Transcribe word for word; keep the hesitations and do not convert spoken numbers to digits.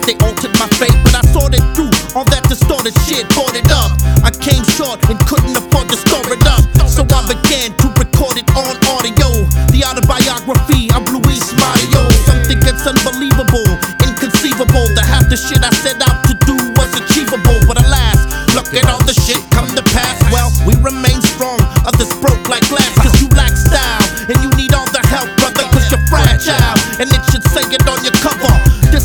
they altered my fate, but I sorted through all that distorted shit, bought it up. I came short and couldn't afford to store it up, so I began to record it on audio. The autobiography of Luis Mario. Something that's unbelievable, inconceivable. The half the shit I set out to do was achievable, but alas, look at all the shit come to pass. Well, we remain strong, others broke like glass.